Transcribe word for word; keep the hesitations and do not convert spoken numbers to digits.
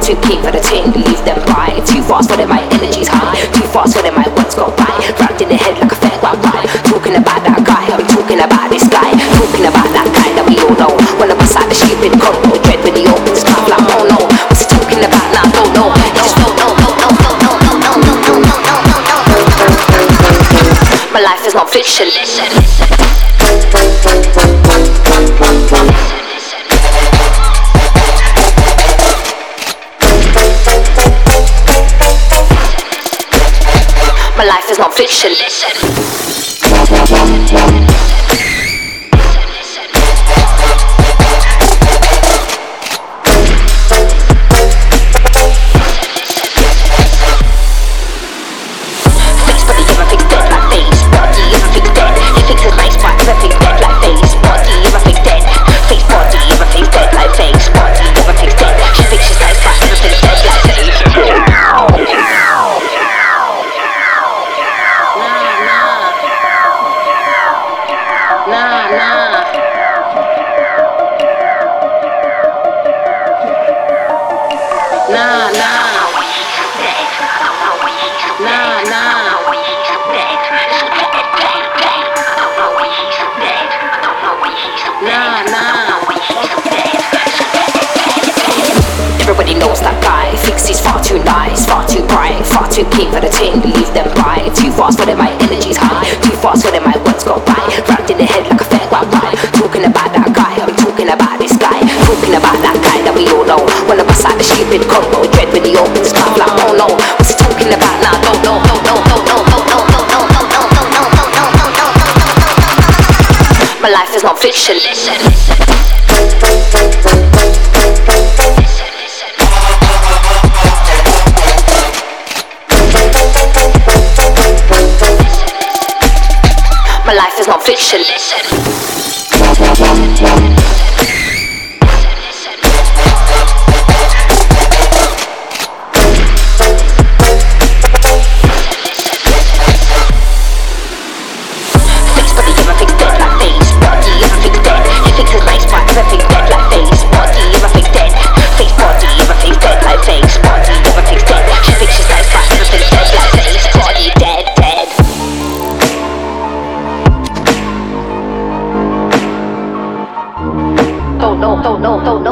too keen for the team to leave them by. Too fast for them, my energy's high. Too fast for them, my words go by. Round in the head like a fair wild ride. Talking about that guy, I'm talking about this guy. Talking about that guy that we all know. Wanna bust out the stupid code, no dread when he opens his mouth like oh no. What's he talking about now? Don't know. He just no no no no no no no no no no no no no no. My life is not fiction. Listen, listen. My life is not fiction. Listen. Face body, if I think dead like face body, if I think dead. He thinks it's nice, but if I think dead like face body, if I think dead. Face body, if I think dead like face body, if I think dead. She thinks she's nice, but if I think dead like face body. Nah, nah. Nah, nah. Nah, nah. Nah, nah. Everybody knows that guy, thinks he's far too nice, far too bright, far too keen for the team to leave them by. Too fast for them, my energy's high. Too fast for them, my words go by. Round in the head like a fair wild ride. Talking about that guy, I'm talking about this guy. Talking about that guy that we all know. Wanna bust out the stupid code, no dread when he opens his mouth like oh no. What's he talking about now? Don't know, no, no, no, no, no, no, no, no, no, no, no, no, no, no, no, no, no. My life is not fiction. Listen, listen. My life is not fiction. Listen. Face body, if I think dead like face body, if I think dead. He thinks it's nice, but if I think dead like face body, if I think dead. Face body, if I think dead like face body, if I think dead. She thinks she's nice, but if I think dead like face body, dead, dead. No, no, no, no, no, no.